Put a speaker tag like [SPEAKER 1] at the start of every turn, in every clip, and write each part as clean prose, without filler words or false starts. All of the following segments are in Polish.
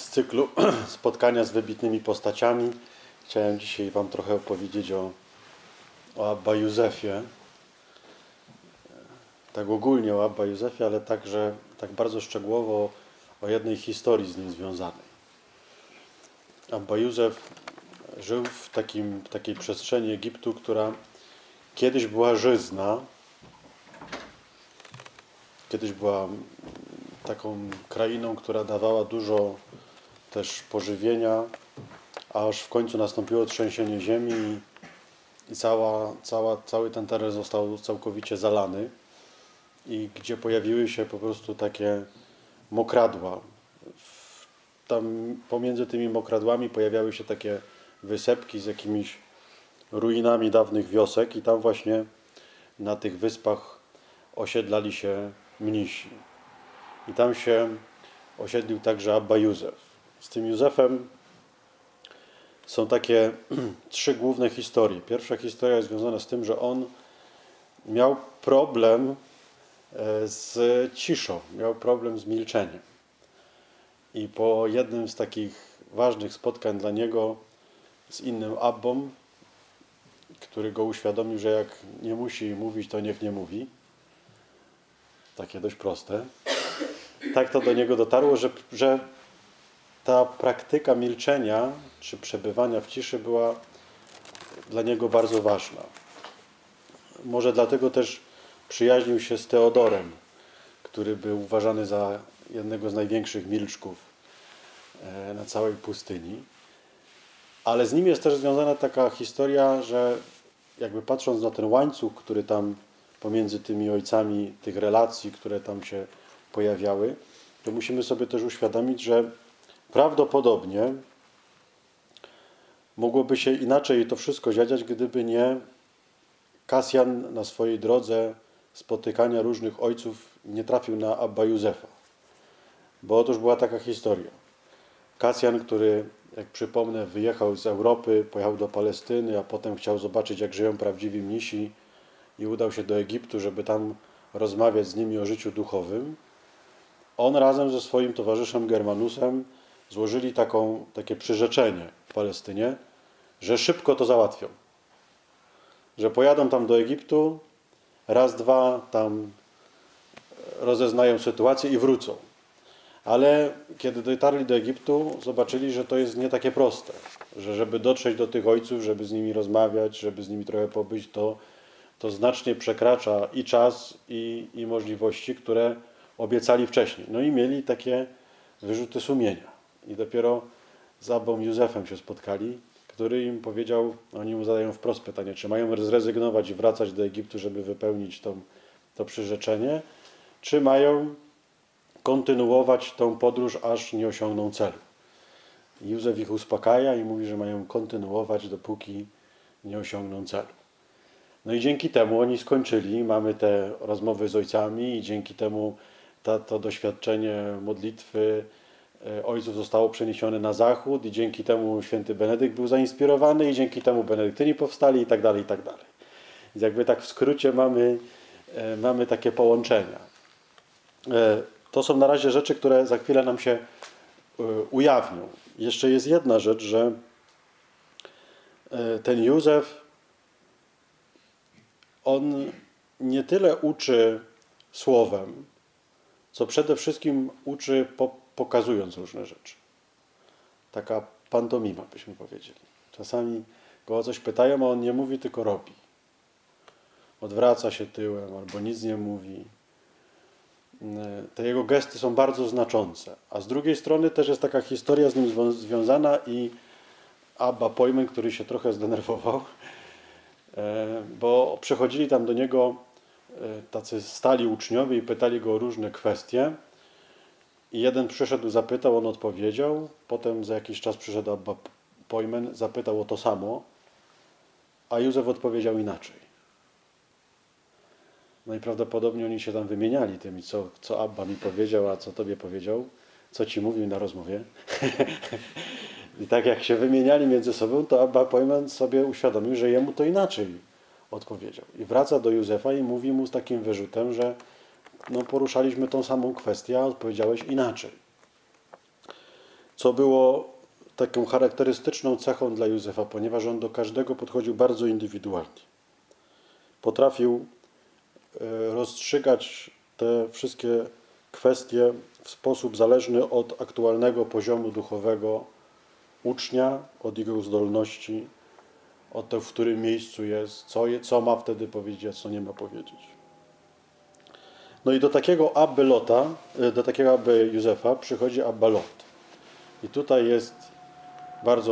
[SPEAKER 1] z cyklu spotkania z wybitnymi postaciami. Chciałem dzisiaj Wam trochę opowiedzieć o Abba Józefie. Tak ogólnie o Abba Józefie, ale także tak bardzo szczegółowo o jednej historii z nim związanej. Abba Józef żył w takiej przestrzeni Egiptu, która kiedyś była żyzna. Kiedyś była taką krainą, która dawała dużo też pożywienia, aż w końcu nastąpiło trzęsienie ziemi i cały ten teren został całkowicie zalany i gdzie pojawiły się po prostu takie mokradła. Tam pomiędzy tymi mokradłami pojawiały się takie wysepki z jakimiś ruinami dawnych wiosek i tam właśnie na tych wyspach osiedlali się mnisi. I tam się osiedlił także Abba Józef. Z tym Józefem są takie trzy główne historie. Pierwsza historia jest związana z tym, że on miał problem z ciszą, miał problem z milczeniem. I po jednym z takich ważnych spotkań dla niego z innym Abbą, który go uświadomił, że jak nie musi mówić, to niech nie mówi. Takie dość proste. Tak to do niego dotarło, że ta praktyka milczenia czy przebywania w ciszy była dla niego bardzo ważna. Może dlatego też przyjaźnił się z Teodorem, który był uważany za jednego z największych milczków na całej pustyni. Ale z nim jest też związana taka historia, że jakby patrząc na ten łańcuch, który tam pomiędzy tymi ojcami, tych relacji, które tam się pojawiały, to musimy sobie też uświadomić, że prawdopodobnie mogłoby się inaczej to wszystko dziać, gdyby nie Kasjan na swojej drodze spotykania różnych ojców nie trafił na Abba Józefa. Bo otóż była taka historia. Kasjan, który, jak przypomnę, wyjechał z Europy, pojechał do Palestyny, a potem chciał zobaczyć, jak żyją prawdziwi mnisi i udał się do Egiptu, żeby tam rozmawiać z nimi o życiu duchowym. On razem ze swoim towarzyszem Germanusem złożyli takie przyrzeczenie w Palestynie, że szybko to załatwią. Że pojadą tam do Egiptu, raz, dwa tam rozeznają sytuację i wrócą. Ale kiedy dotarli do Egiptu, zobaczyli, że to jest nie takie proste. Że żeby dotrzeć do tych ojców, żeby z nimi rozmawiać, żeby z nimi trochę pobyć, to znacznie przekracza i czas, i możliwości, które obiecali wcześniej. No i mieli takie wyrzuty sumienia. I dopiero z Abbą Józefem się spotkali, który im powiedział, oni mu zadają wprost pytanie, czy mają zrezygnować i wracać do Egiptu, żeby wypełnić to przyrzeczenie, czy mają kontynuować tą podróż, aż nie osiągną celu. I Józef ich uspokaja i mówi, że mają kontynuować, dopóki nie osiągną celu. No i dzięki temu oni skończyli, mamy te rozmowy z ojcami i dzięki temu to doświadczenie modlitwy ojców zostało przeniesione na zachód i dzięki temu święty Benedykt był zainspirowany i dzięki temu benedyktyni powstali i tak dalej, i tak dalej. Więc jakby tak w skrócie mamy takie połączenia. To są na razie rzeczy, które za chwilę nam się ujawnią. Jeszcze jest jedna rzecz, że ten Józef, on nie tyle uczy słowem, co przede wszystkim uczy pokazując różne rzeczy. Taka pantomima, byśmy powiedzieli. Czasami go o coś pytają, a on nie mówi, tylko robi. Odwraca się tyłem albo nic nie mówi. Te jego gesty są bardzo znaczące. A z drugiej strony też jest taka historia z nim związana i Abba Pojmen, który się trochę zdenerwował, bo przychodzili tam do niego tacy stali uczniowie i pytali go o różne kwestie. I jeden przyszedł, zapytał, on odpowiedział. Potem za jakiś czas przyszedł Abba Pojmen, zapytał o to samo, a Józef odpowiedział inaczej. No i prawdopodobnie oni się tam wymieniali tymi, co Abba mi powiedział, a co tobie powiedział, co ci mówił na rozmowie. I tak jak się wymieniali między sobą, to Abba Pojmen sobie uświadomił, że jemu to inaczej odpowiedział. I wraca do Józefa i mówi mu z takim wyrzutem, że poruszaliśmy tą samą kwestię, a odpowiedziałeś inaczej. co było taką charakterystyczną cechą dla Józefa, ponieważ on do każdego podchodził bardzo indywidualnie. Potrafił rozstrzygać te wszystkie kwestie w sposób zależny od aktualnego poziomu duchowego ucznia, od jego zdolności, od tego, w którym miejscu jest, co ma wtedy powiedzieć, a co nie ma powiedzieć. No i do takiego Abby Lota, do takiego Abby Józefa przychodzi Abba Lot. I tutaj jest bardzo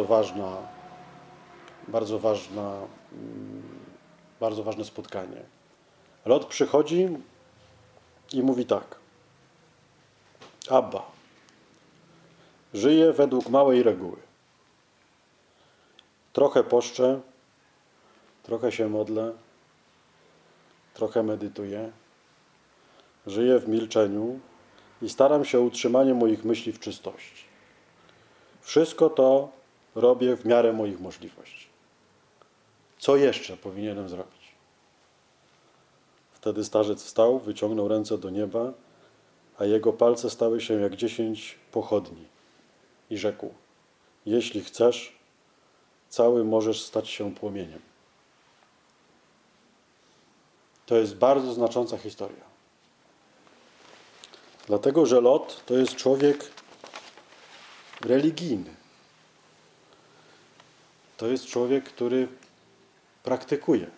[SPEAKER 1] ważne spotkanie. Lot przychodzi i mówi tak. Abba, żyję według małej reguły. Trochę poszczę, trochę się modlę, trochę medytuję. Żyję w milczeniu i staram się o utrzymanie moich myśli w czystości. Wszystko to robię w miarę moich możliwości. Co jeszcze powinienem zrobić? Wtedy starzec wstał, wyciągnął ręce do nieba, a jego palce stały się jak 10 pochodni i rzekł: jeśli chcesz, cały możesz stać się płomieniem. To jest bardzo znacząca historia. Dlatego, że Lot to jest człowiek religijny. To jest człowiek, który praktykuje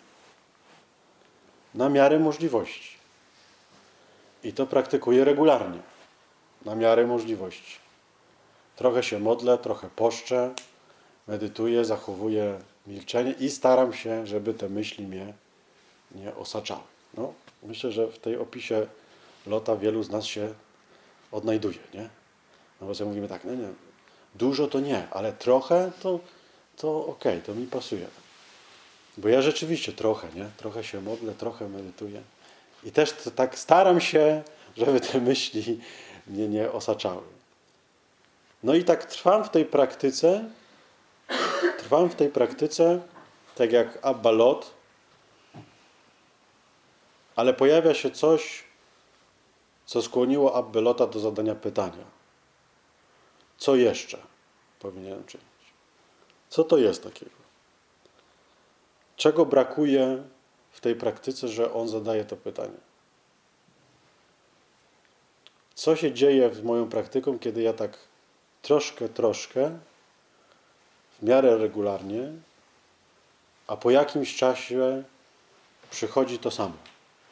[SPEAKER 1] na miarę możliwości. I to praktykuje regularnie, na miarę możliwości. Trochę się modlę, trochę poszczę, medytuję, zachowuję milczenie i staram się, żeby te myśli mnie nie osaczały. No, myślę, że w tej opisie Lota wielu z nas się odnajduje, nie? No bo sobie mówimy tak, nie, dużo to nie, ale trochę to okej, to mi pasuje. Bo ja rzeczywiście trochę, nie? Trochę się modlę, trochę medytuję. I też tak staram się, żeby te myśli mnie nie osaczały. No i tak trwam w tej praktyce, tak jak Abba Lot, ale pojawia się coś, co skłoniło Abbę Lota do zadania pytania. Co jeszcze powinienem czynić? Co to jest takiego? Czego brakuje w tej praktyce, że on zadaje to pytanie? Co się dzieje z moją praktyką, kiedy ja tak troszkę, w miarę regularnie, a po jakimś czasie przychodzi to samo?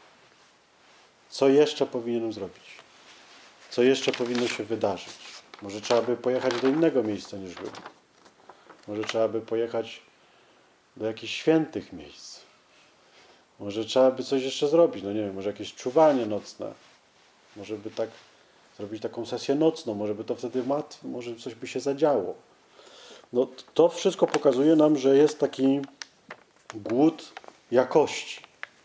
[SPEAKER 1] Co jeszcze powinienem zrobić? Co jeszcze powinno się wydarzyć? Może trzeba by pojechać do innego miejsca niż był. Może trzeba by pojechać do jakichś świętych miejsc. Może trzeba by coś jeszcze zrobić. No nie wiem, może jakieś czuwanie nocne. Może by tak zrobić taką sesję nocną. Może by to wtedy może coś by się zadziało. No to wszystko pokazuje nam, że jest taki głód jakości.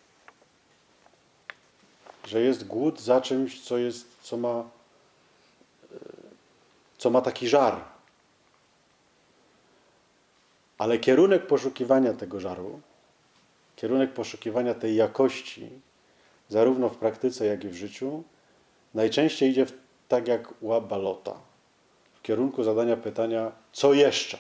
[SPEAKER 1] Że jest głód za czymś, co ma taki żar. Ale kierunek poszukiwania tego żaru, kierunek poszukiwania tej jakości, zarówno w praktyce, jak i w życiu, najczęściej idzie tak jak u Abba Lota. W kierunku zadania pytania, co jeszcze?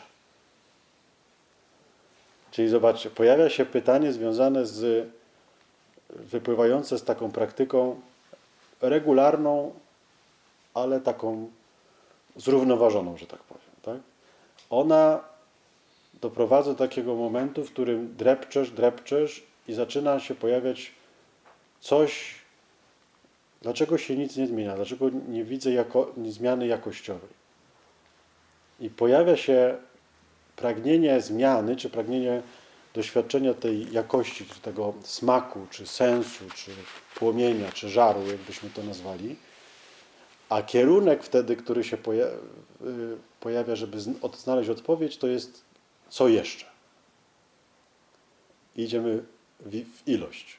[SPEAKER 1] Czyli zobaczcie, pojawia się pytanie związane wypływające z taką praktyką regularną, ale taką zrównoważoną, że tak powiem. Tak? Ona doprowadza do takiego momentu, w którym drepczesz i zaczyna się pojawiać coś, dlaczego się nic nie zmienia, dlaczego nie widzę zmiany jakościowej. I pojawia się pragnienie zmiany, czy pragnienie doświadczenia tej jakości, czy tego smaku, czy sensu, czy płomienia, czy żaru, jakbyśmy to nazwali. A kierunek wtedy, który się pojawia, żeby znaleźć odpowiedź, to jest co jeszcze. Idziemy w ilość.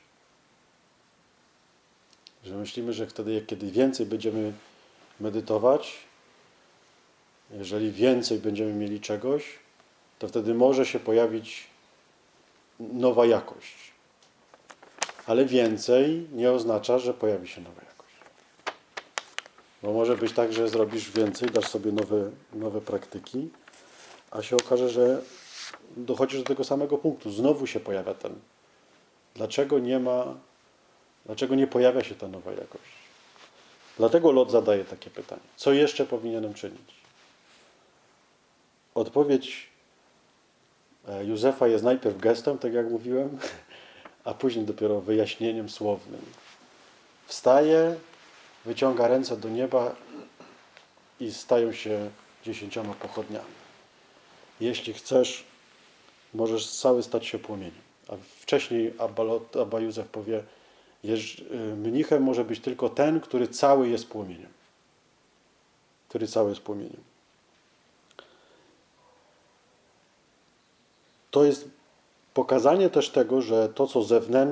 [SPEAKER 1] Że myślimy, że wtedy, kiedy więcej będziemy medytować, jeżeli więcej będziemy mieli czegoś, to wtedy może się pojawić nowa jakość. Ale więcej nie oznacza, że pojawi się nowa jakość. Bo może być tak, że zrobisz więcej, dasz sobie nowe praktyki, a się okaże, że dochodzisz do tego samego punktu. Znowu się pojawia ten. Dlaczego nie pojawia się ta nowa jakość? Dlatego Lot zadaje takie pytanie. Co jeszcze powinienem czynić? Odpowiedź Józefa jest najpierw gestem, tak jak mówiłem, a później dopiero wyjaśnieniem słownym. Wstaje, wyciąga ręce do nieba i stają się 10 pochodniami. Jeśli chcesz, możesz cały stać się płomieniem. A wcześniej Abba Józef powie, mnichem może być tylko ten, który cały jest płomieniem. Który cały jest płomieniem. To jest pokazanie też tego, że to, co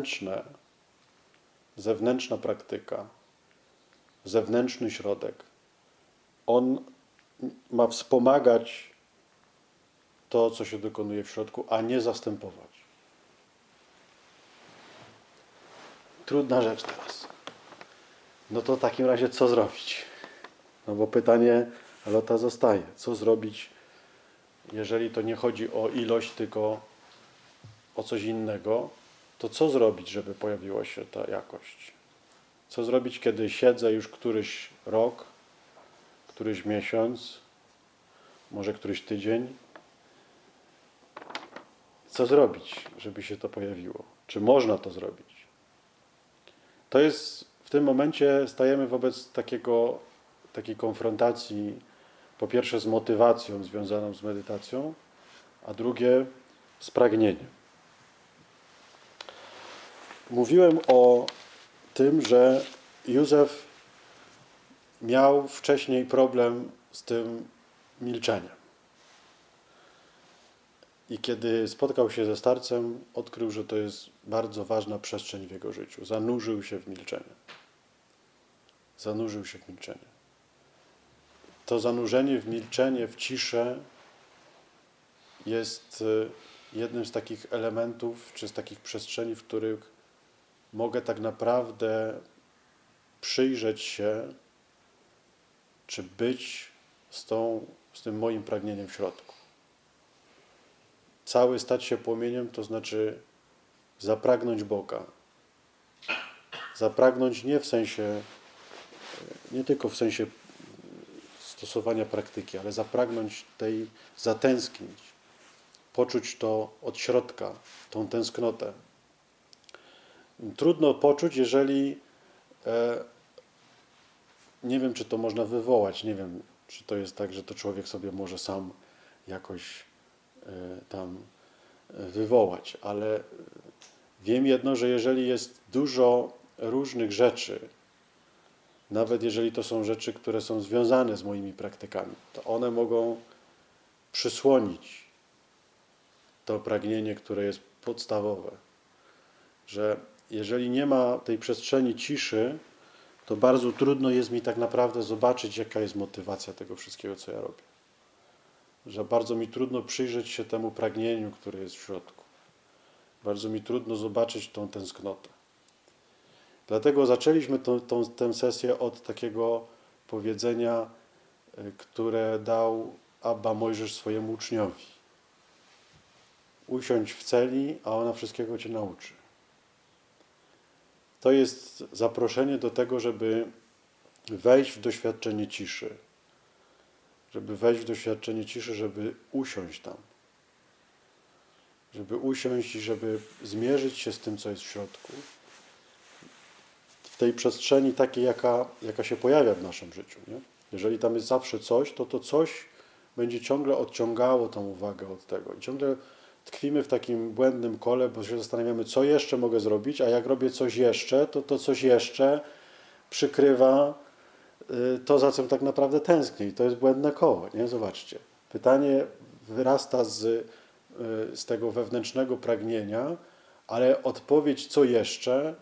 [SPEAKER 1] zewnętrzna praktyka, zewnętrzny środek, on ma wspomagać to, co się dokonuje w środku, a nie zastępować. Trudna rzecz teraz. No to w takim razie co zrobić? No bo pytanie Lota zostaje. Co zrobić, jeżeli to nie chodzi o ilość, tylko o coś innego? To co zrobić, żeby pojawiła się ta jakość? Co zrobić, kiedy siedzę już któryś rok, któryś miesiąc, może któryś tydzień? Co zrobić, żeby się to pojawiło? Czy można to zrobić? To jest, w tym momencie stajemy wobec takiej konfrontacji, po pierwsze z motywacją związaną z medytacją, a drugie z pragnieniem. Mówiłem o tym, że Józef miał wcześniej problem z tym milczeniem. I kiedy spotkał się ze starcem, odkrył, że to jest bardzo ważna przestrzeń w jego życiu. Zanurzył się w milczenie. Zanurzył się w milczenie. To zanurzenie w milczenie, w ciszę jest jednym z takich elementów, czy z takich przestrzeni, w których mogę tak naprawdę przyjrzeć się, czy być z tym moim pragnieniem w środku. Cały stać się płomieniem, to znaczy zapragnąć Boga. Zapragnąć nie tylko w sensie stosowania praktyki, ale zapragnąć zatęsknić, poczuć to od środka, tą tęsknotę. Trudno poczuć, jeżeli nie wiem, czy to można wywołać, nie wiem, czy to jest tak, że to człowiek sobie może sam jakoś tam wywołać, ale wiem jedno, że jeżeli jest dużo różnych rzeczy, nawet jeżeli to są rzeczy, które są związane z moimi praktykami, to one mogą przysłonić to pragnienie, które jest podstawowe. Że jeżeli nie ma tej przestrzeni ciszy, to bardzo trudno jest mi tak naprawdę zobaczyć, jaka jest motywacja tego wszystkiego, co ja robię. Że bardzo mi trudno przyjrzeć się temu pragnieniu, które jest w środku. Bardzo mi trudno zobaczyć tą tęsknotę. Dlatego zaczęliśmy tę sesję od takiego powiedzenia, które dał Abba Mojżesz swojemu uczniowi. Usiądź w celi, a ona wszystkiego cię nauczy. To jest zaproszenie do tego, żeby wejść w doświadczenie ciszy. Żeby wejść w doświadczenie ciszy, żeby usiąść tam. Żeby usiąść i żeby zmierzyć się z tym, co jest w środku. W tej przestrzeni takiej, jaka się pojawia w naszym życiu. Nie? Jeżeli tam jest zawsze coś, to coś będzie ciągle odciągało tą uwagę od tego. I ciągle tkwimy w takim błędnym kole, bo się zastanawiamy, co jeszcze mogę zrobić, a jak robię coś jeszcze, to coś jeszcze przykrywa to, za czym tak naprawdę tęsknię. I to jest błędne koło. Nie? Zobaczcie. Pytanie wyrasta z tego wewnętrznego pragnienia, ale odpowiedź co jeszcze,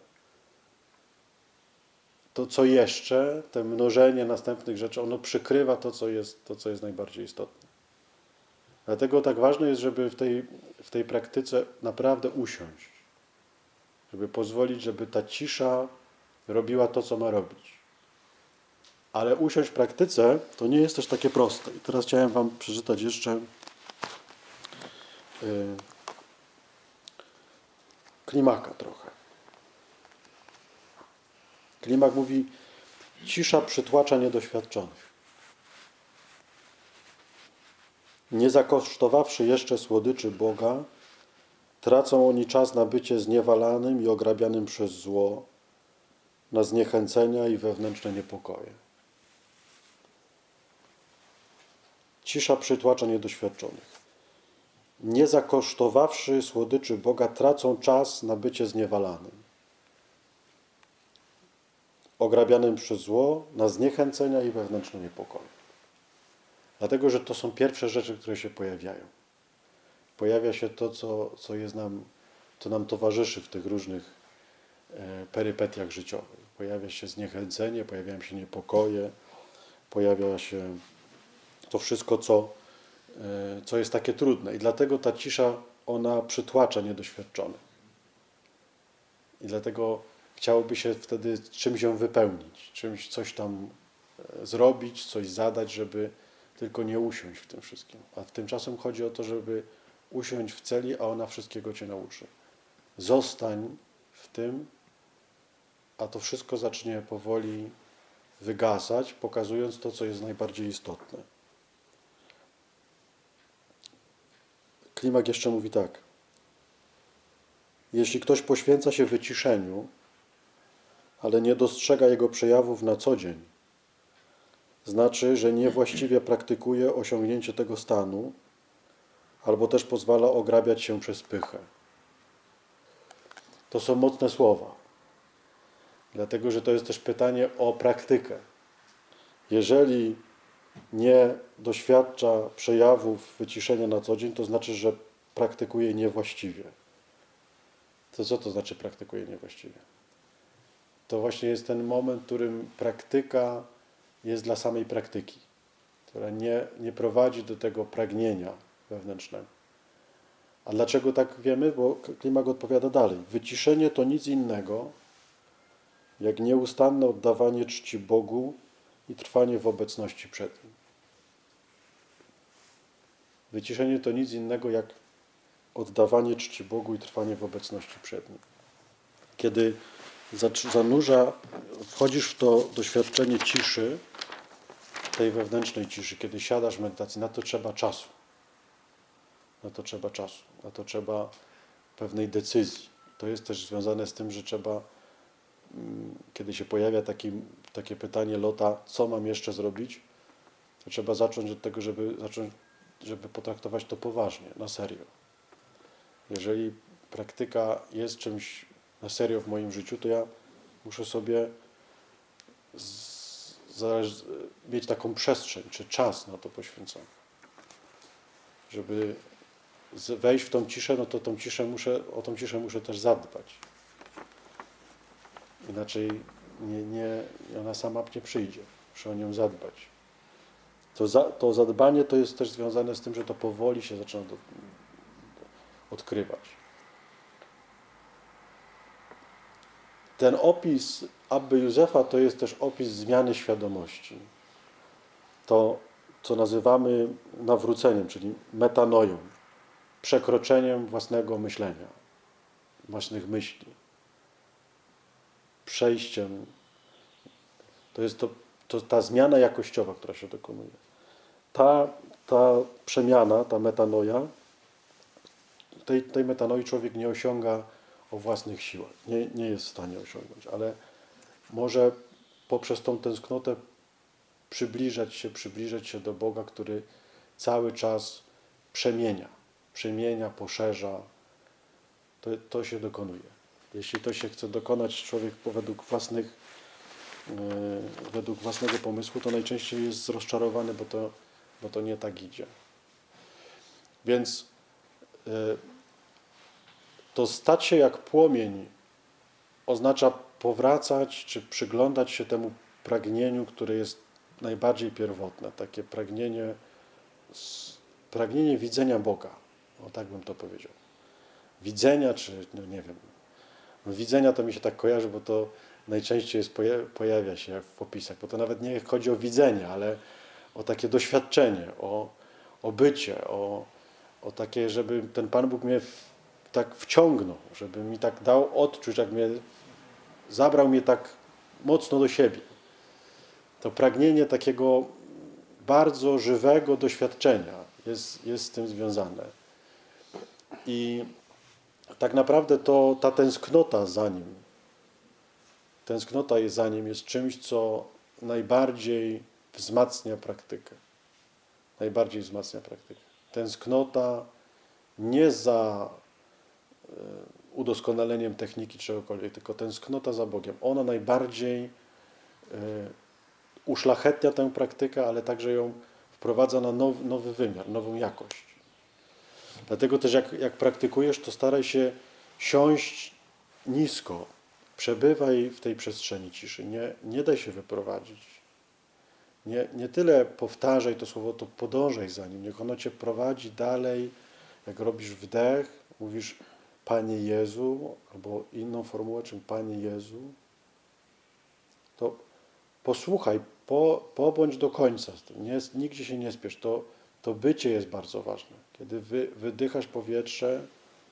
[SPEAKER 1] to co jeszcze, te mnożenie następnych rzeczy, ono przykrywa to, co jest najbardziej istotne. Dlatego tak ważne jest, żeby w tej praktyce naprawdę usiąść. Żeby pozwolić, żeby ta cisza robiła to, co ma robić. Ale usiąść w praktyce to nie jest też takie proste. I teraz chciałem wam przeczytać jeszcze Klimaka trochę. Klimak mówi, cisza przytłacza niedoświadczonych. Nie zakosztowawszy jeszcze słodyczy Boga, tracą oni czas na bycie zniewalanym i ograbianym przez zło, na zniechęcenia i wewnętrzne niepokoje. Cisza przytłacza niedoświadczonych. Nie zakosztowawszy słodyczy Boga, tracą czas na bycie zniewalanym, ograbianym przez zło, na zniechęcenia i wewnętrzne niepokoje. Dlatego, że to są pierwsze rzeczy, które się pojawiają. Pojawia się to, co nam towarzyszy w tych różnych perypetiach życiowych. Pojawia się zniechęcenie, pojawiają się niepokoje, pojawia się to wszystko, co jest takie trudne. I dlatego ta cisza, ona przytłacza niedoświadczonych. I dlatego chciałoby się wtedy czymś ją wypełnić, czymś coś tam zrobić, coś zadać, żeby tylko nie usiąść w tym wszystkim. A tymczasem chodzi o to, żeby usiąść w celi, a ona wszystkiego cię nauczy. Zostań w tym, a to wszystko zacznie powoli wygasać, pokazując to, co jest najbardziej istotne. Klimak jeszcze mówi tak. Jeśli ktoś poświęca się wyciszeniu, ale nie dostrzega jego przejawów na co dzień, znaczy, że niewłaściwie praktykuje osiągnięcie tego stanu, albo też pozwala ograbiać się przez pychę. To są mocne słowa, dlatego że to jest też pytanie o praktykę. Jeżeli nie doświadcza przejawów wyciszenia na co dzień, to znaczy, że praktykuje niewłaściwie. To co to znaczy praktykuje niewłaściwie? To właśnie jest ten moment, w którym praktyka jest dla samej praktyki, która nie prowadzi do tego pragnienia wewnętrznego. A dlaczego tak wiemy? Bo Klimak odpowiada dalej. Wyciszenie to nic innego, jak nieustanne oddawanie czci Bogu i trwanie w obecności przed Nim. Wyciszenie to nic innego, jak oddawanie czci Bogu i trwanie w obecności przed Nim. Kiedy wchodzisz w to doświadczenie ciszy, tej wewnętrznej ciszy, kiedy siadasz w medytacji, na to trzeba czasu. Na to trzeba pewnej decyzji. To jest też związane z tym, że trzeba, kiedy się pojawia takie pytanie Lota, co mam jeszcze zrobić, to trzeba zacząć od tego, żeby potraktować to poważnie, na serio. Jeżeli praktyka jest czymś na serio w moim życiu, to ja muszę sobie mieć taką przestrzeń, czy czas na to poświęcony. Żeby wejść w tą ciszę, no to o tą ciszę muszę też zadbać. Inaczej ona sama nie przyjdzie. Muszę o nią zadbać. To zadbanie to jest też związane z tym, że to powoli się zaczyna odkrywać. Ten opis Abby Józefa to jest też opis zmiany świadomości. To, co nazywamy nawróceniem, czyli metanoją, przekroczeniem własnego myślenia, własnych myśli, przejściem. To jest ta zmiana jakościowa, która się dokonuje. Ta przemiana, ta metanoja, tej metanoi człowiek nie osiąga o własnych siłach. Nie jest w stanie osiągnąć, ale może poprzez tą tęsknotę przybliżać się do Boga, który cały czas przemienia, poszerza. To się dokonuje. Jeśli to się chce dokonać człowiek według własnego pomysłu, to najczęściej jest rozczarowany, bo to nie tak idzie. Więc to stać się jak płomień oznacza powracać, czy przyglądać się temu pragnieniu, które jest najbardziej pierwotne. Takie pragnienie widzenia Boga. O, tak bym to powiedział. Widzenia, czy nie wiem. Widzenia to mi się tak kojarzy, bo to najczęściej pojawia się w opisach, bo to nawet nie chodzi o widzenie, ale o takie doświadczenie, o bycie, o takie, żeby ten Pan Bóg mnie tak wciągnął, żeby mi tak dał odczuć, jak zabrał mnie tak mocno do siebie. To pragnienie takiego bardzo żywego doświadczenia jest z tym związane. I tak naprawdę to ta tęsknota za Nim jest czymś, co najbardziej wzmacnia praktykę. Najbardziej wzmacnia praktykę. Tęsknota nie za udoskonaleniem techniki czegokolwiek, tylko tęsknota za Bogiem. Ona najbardziej uszlachetnia tę praktykę, ale także ją wprowadza na nowy wymiar, nową jakość. Dlatego też jak praktykujesz, to staraj się siąść nisko. Przebywaj w tej przestrzeni ciszy. Nie daj się wyprowadzić. Nie tyle powtarzaj to słowo, to podążaj za nim. Niech ono cię prowadzi dalej. Jak robisz wdech, mówisz Panie Jezu, albo inną formułę, czym Panie Jezu, to posłuchaj, pobądź do końca z tym. Nigdzie się nie spiesz. To bycie jest bardzo ważne. Kiedy wydychasz powietrze,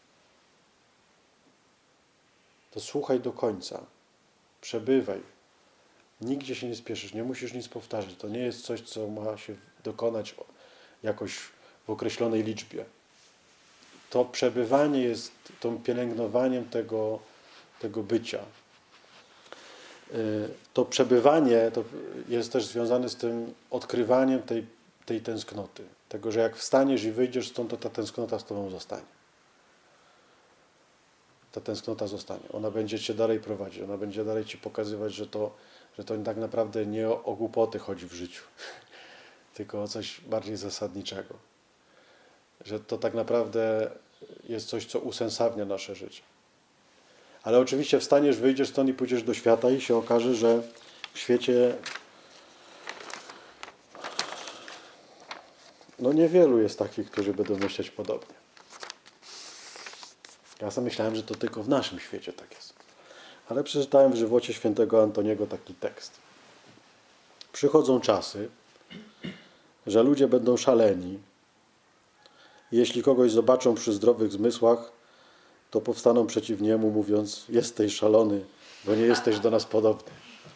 [SPEAKER 1] to słuchaj do końca. Przebywaj. Nigdzie się nie spieszysz, nie musisz nic powtarzać. To nie jest coś, co ma się dokonać jakoś w określonej liczbie. To przebywanie jest tą pielęgnowaniem tego bycia. To przebywanie to jest też związane z tym odkrywaniem tej tęsknoty. Tego, że jak wstaniesz i wyjdziesz stąd, to ta tęsknota z tobą zostanie. Ta tęsknota zostanie. Ona będzie cię dalej prowadzić. Ona będzie dalej ci pokazywać, że to tak naprawdę nie o głupoty chodzi w życiu, tylko o coś bardziej zasadniczego. Że to tak naprawdę jest coś, co usensownia nasze życie. Ale oczywiście wstaniesz, wyjdziesz stąd i pójdziesz do świata i się okaże, że w świecie niewielu jest takich, którzy będą myśleć podobnie. Ja sam myślałem, że to tylko w naszym świecie tak jest. Ale przeczytałem w żywocie świętego Antoniego taki tekst. Przychodzą czasy, że ludzie będą szaleni. Jeśli kogoś zobaczą przy zdrowych zmysłach, to powstaną przeciw niemu, mówiąc: jesteś szalony, bo nie jesteś do nas podobny.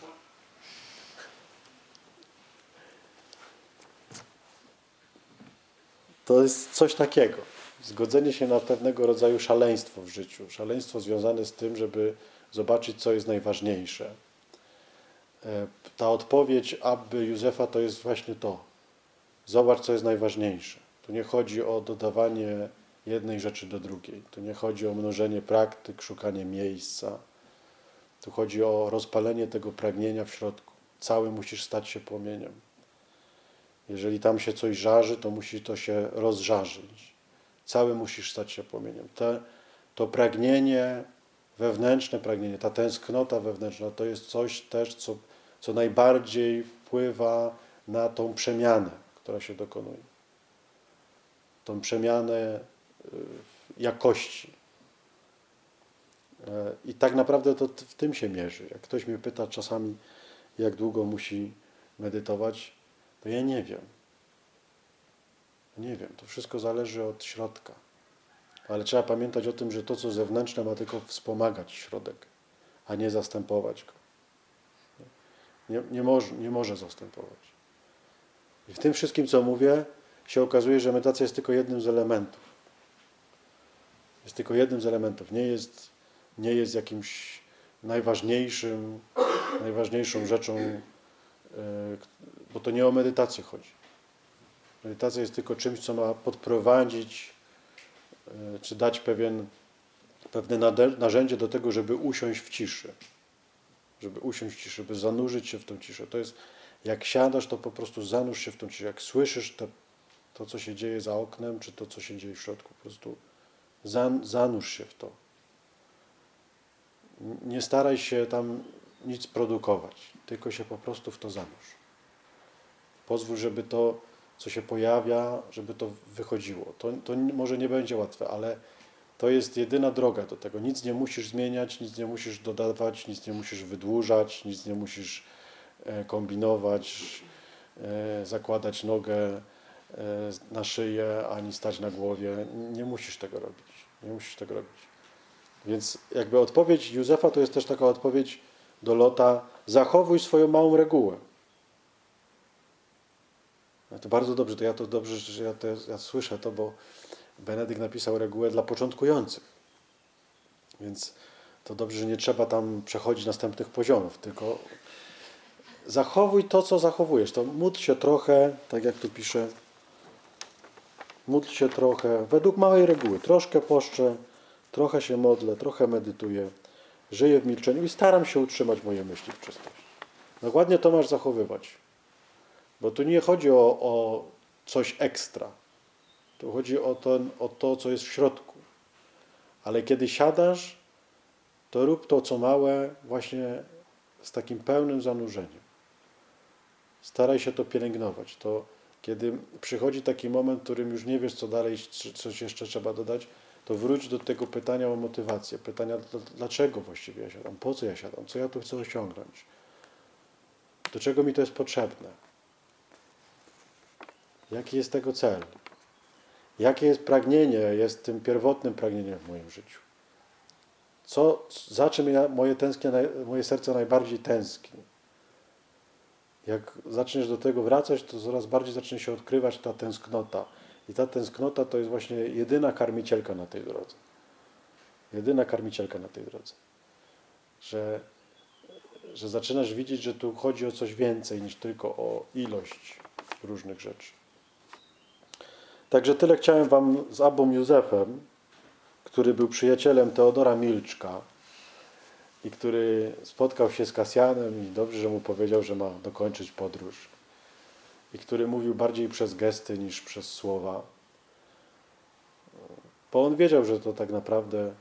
[SPEAKER 1] To jest coś takiego. Zgodzenie się na pewnego rodzaju szaleństwo w życiu. Szaleństwo związane z tym, żeby zobaczyć, co jest najważniejsze. Ta odpowiedź Abby Józefa to jest właśnie to. Zobacz, co jest najważniejsze. Tu nie chodzi o dodawanie jednej rzeczy do drugiej. Tu nie chodzi o mnożenie praktyk, szukanie miejsca. Tu chodzi o rozpalenie tego pragnienia w środku. Cały musisz stać się płomieniem. Jeżeli tam się coś żarzy, to musi to się rozżarzyć. Cały musisz stać się płomieniem. To pragnienie, wewnętrzne pragnienie, ta tęsknota wewnętrzna, to jest coś też, co najbardziej wpływa na tą przemianę, która się dokonuje. Tą przemianę jakości. I tak naprawdę to w tym się mierzy. Jak ktoś mnie pyta czasami, jak długo musi medytować, to ja nie wiem. Nie wiem, to wszystko zależy od środka. Ale trzeba pamiętać o tym, że to, co zewnętrzne, ma tylko wspomagać środek, a nie zastępować go. Nie może zastępować. I w tym wszystkim, co mówię, się okazuje, że medytacja jest tylko jednym z elementów. Jest tylko jednym z elementów. Nie jest jakimś najważniejszą rzeczą, bo to nie o medytację chodzi. Medytacja jest tylko czymś, co ma podprowadzić, czy dać pewne narzędzie do tego, żeby usiąść w ciszy. Żeby usiąść w ciszy, żeby zanurzyć się w tą ciszę. To jest, jak siadasz, to po prostu zanurz się w tą ciszę. Jak słyszysz to, co się dzieje za oknem, czy to, co się dzieje w środku, po prostu zanurz się w to. Nie staraj się tam nic produkować, tylko się po prostu w to zanurz. Pozwól, żeby to, co się pojawia, żeby to wychodziło. To może nie będzie łatwe, ale to jest jedyna droga do tego. Nic nie musisz zmieniać, nic nie musisz dodawać, nic nie musisz wydłużać, nic nie musisz kombinować, zakładać nogę na szyję, ani stać na głowie. Nie musisz tego robić. Nie musisz tego robić. Więc jakby odpowiedź Józefa to jest też taka odpowiedź do Lota: zachowuj swoją małą regułę. No to bardzo dobrze, to dobrze, że ja słyszę to, bo Benedykt napisał regułę dla początkujących. Więc to dobrze, że nie trzeba tam przechodzić następnych poziomów, tylko zachowuj to, co zachowujesz. To módl się trochę, tak jak tu pisze, módl się trochę, według małej reguły. Troszkę poszczę, trochę się modlę, trochę medytuję, żyję w milczeniu i staram się utrzymać moje myśli w czystości. Dokładnie to masz zachowywać. Bo tu nie chodzi o coś ekstra. Tu chodzi o to, co jest w środku. Ale kiedy siadasz, to rób to, co małe, właśnie z takim pełnym zanurzeniem. Staraj się to pielęgnować. To kiedy przychodzi taki moment, w którym już nie wiesz, co dalej, czy coś jeszcze trzeba dodać, to wróć do tego pytania o motywację. Pytania, dlaczego właściwie ja siadam, po co ja siadam, co ja tu chcę osiągnąć, do czego mi to jest potrzebne, jaki jest tego cel, jakie jest pragnienie, jest tym pierwotnym pragnieniem w moim życiu. Za czym moje serce najbardziej tęskni. Jak zaczniesz do tego wracać, to coraz bardziej zacznie się odkrywać ta tęsknota. I ta tęsknota to jest właśnie jedyna karmicielka na tej drodze. Jedyna karmicielka na tej drodze. Że zaczynasz widzieć, że tu chodzi o coś więcej niż tylko o ilość różnych rzeczy. Także tyle chciałem wam z Abbą Józefem, który był przyjacielem Teodora Milczka i który spotkał się z Kasjanem i dobrze, że mu powiedział, że ma dokończyć podróż. I który mówił bardziej przez gesty niż przez słowa. Bo on wiedział, że to tak naprawdę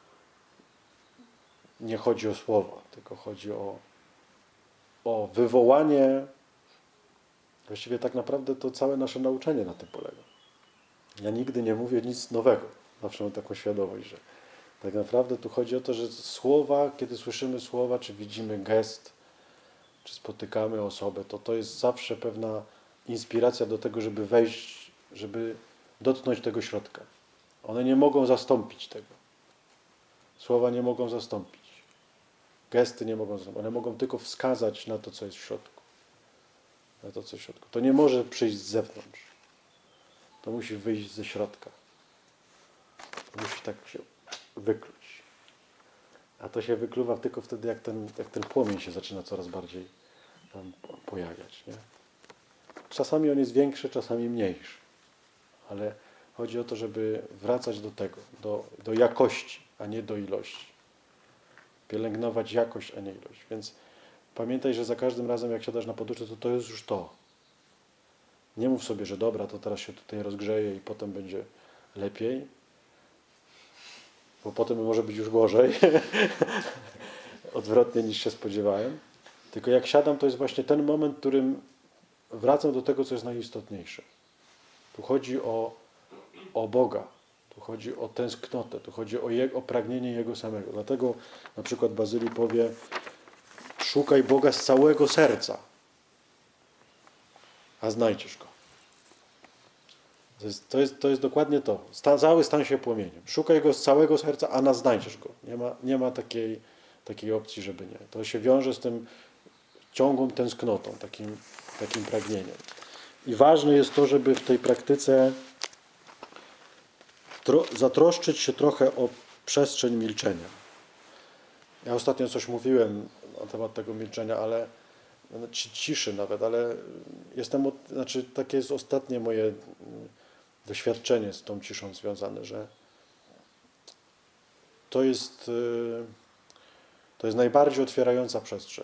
[SPEAKER 1] nie chodzi o słowa, tylko chodzi o wywołanie. Właściwie tak naprawdę to całe nasze nauczanie na tym polega. Ja nigdy nie mówię nic nowego. Zawsze mam taką świadomość, że tak naprawdę tu chodzi o to, że słowa, kiedy słyszymy słowa, czy widzimy gest, czy spotykamy osobę, to jest zawsze pewna inspiracja do tego, żeby wejść, żeby dotknąć tego środka. One nie mogą zastąpić tego. Słowa nie mogą zastąpić. Gesty nie mogą zastąpić. One mogą tylko wskazać na to, co jest w środku. Na to, co jest w środku. To nie może przyjść z zewnątrz. To musi wyjść ze środka. To musi tak się wykluć. A to się wykluwa tylko wtedy, jak ten płomień się zaczyna coraz bardziej tam pojawiać. Nie? Czasami on jest większy, czasami mniejszy. Ale chodzi o to, żeby wracać do tego, do jakości, a nie do ilości. Pielęgnować jakość, a nie ilość. Więc pamiętaj, że za każdym razem, jak siadasz na poduszce, to jest już to. Nie mów sobie, że dobra, to teraz się tutaj rozgrzeje i potem będzie lepiej, bo potem może być już gorzej. Odwrotnie niż się spodziewałem. Tylko jak siadam, to jest właśnie ten moment, w którym wracam do tego, co jest najistotniejsze. Tu chodzi o Boga. Tu chodzi o tęsknotę. Tu chodzi o pragnienie Jego samego. Dlatego na przykład Bazylii powie: szukaj Boga z całego serca, a znajdziesz Go. To jest dokładnie to. Cały stan się płomieniem. Szukaj Go z całego serca, a znajdziesz Go. Nie ma takiej opcji, żeby nie. To się wiąże z tym ciągłą tęsknotą, takim pragnieniem. I ważne jest to, żeby w tej praktyce zatroszczyć się trochę o przestrzeń milczenia. Ja ostatnio coś mówiłem na temat tego milczenia, ale ciszy nawet, ale takie jest ostatnie moje doświadczenie z tą ciszą związane, że to jest najbardziej otwierająca przestrzeń.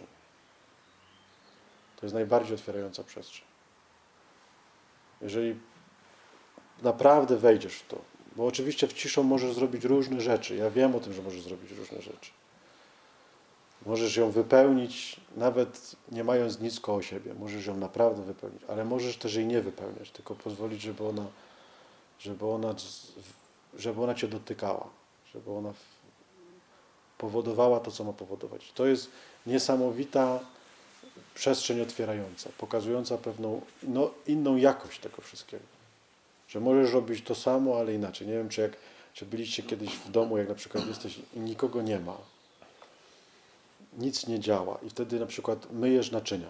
[SPEAKER 1] To jest najbardziej otwierająca przestrzeń. Jeżeli naprawdę wejdziesz w to, bo oczywiście w ciszą możesz zrobić różne rzeczy. Ja wiem o tym, że możesz zrobić różne rzeczy. Możesz ją wypełnić, nawet nie mając nic koło siebie. Możesz ją naprawdę wypełnić, ale możesz też jej nie wypełniać, tylko pozwolić, żeby ona cię dotykała. żeby ona powodowała to, co ma powodować. To jest niesamowita przestrzeń otwierająca, pokazująca pewną inną jakość tego wszystkiego. Że możesz robić to samo, ale inaczej. Nie wiem, czy byliście kiedyś w domu, jak na przykład jesteś i nikogo nie ma, nic nie działa i wtedy na przykład myjesz naczynia.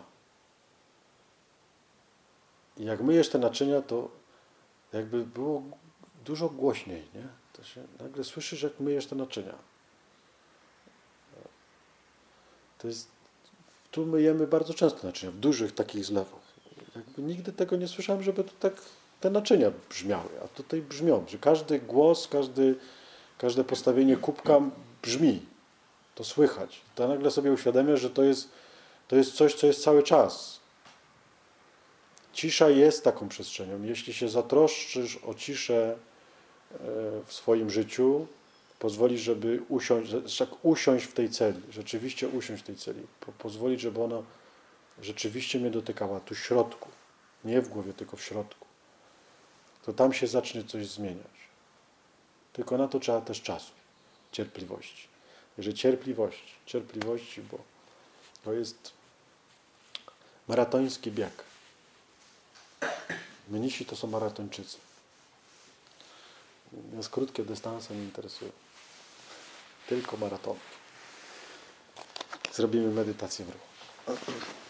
[SPEAKER 1] I jak myjesz te naczynia, to jakby było dużo głośniej, nie? To się nagle słyszysz, jak myjesz te naczynia. To jest, tu myjemy bardzo często naczynia, w dużych takich zlewach. Jakby nigdy tego nie słyszałem, żeby to tak te naczynia brzmiały, a tutaj brzmią, że każdy głos, każde postawienie kubka brzmi. To słychać. To nagle sobie uświadamiasz, że to jest coś, co jest cały czas. Cisza jest taką przestrzenią. Jeśli się zatroszczysz o ciszę w swoim życiu, pozwolisz, żeby usiąść w tej celi, rzeczywiście usiąść w tej celi, pozwolić, żeby ona rzeczywiście mnie dotykała tu w środku, nie w głowie, tylko w środku, to tam się zacznie coś zmieniać. Tylko na to trzeba też czasu, cierpliwości. Także cierpliwości, bo to jest maratoński bieg. Mnisi to są maratończycy. Nas krótkie dystanse nie interesują. Tylko maraton. Zrobimy medytację w ruchu.